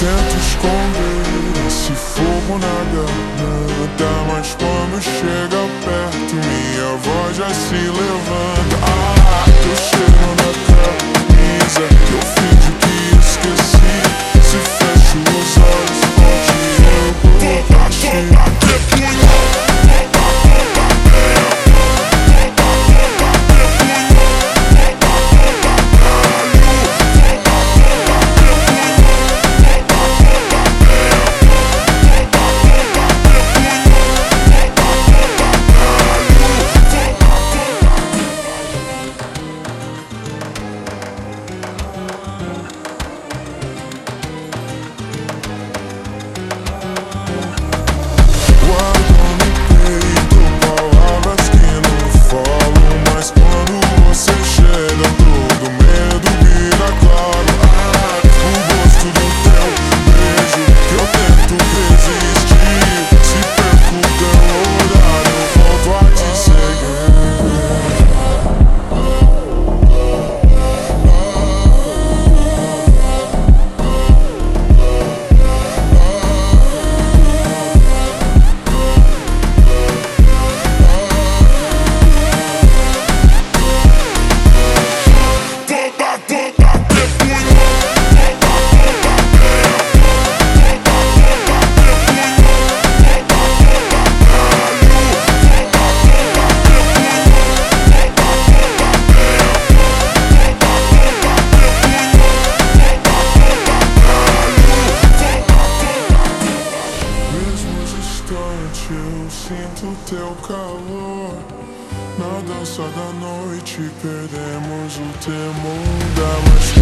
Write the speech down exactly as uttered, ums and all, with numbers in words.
tento esconder esse fogo na garganta, mas quando chega perto minha voz já se levanta. Ah, teu cheiro na camisa, que eu finjo que esqueci. Se fecho os olhos forte, eu vou bater. Eu sinto teu calor. Na dança da noite perdemos o temor da